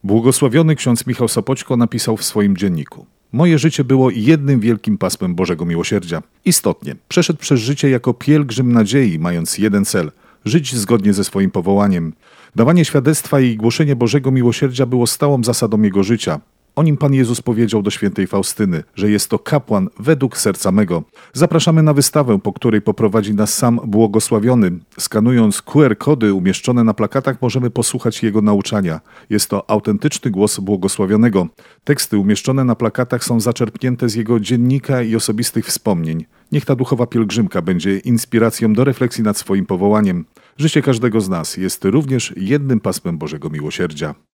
Błogosławiony ksiądz Michał Sopoćko napisał w swoim dzienniku: Moje życie było jednym wielkim pasmem Bożego Miłosierdzia. Istotnie, przeszedł przez życie jako pielgrzym nadziei, mając jeden cel – żyć zgodnie ze swoim powołaniem. Dawanie świadectwa i głoszenie Bożego Miłosierdzia było stałą zasadą jego życia. O nim Pan Jezus powiedział do świętej Faustyny, że jest to kapłan według serca mego. Zapraszamy na wystawę, po której poprowadzi nas sam błogosławiony. Skanując QR-kody umieszczone na plakatach możemy posłuchać jego nauczania. Jest to autentyczny głos błogosławionego. Teksty umieszczone na plakatach są zaczerpnięte z jego dziennika i osobistych wspomnień. Niech ta duchowa pielgrzymka będzie inspiracją do refleksji nad swoim powołaniem. Życie każdego z nas jest również jednym pasmem Bożego Miłosierdzia.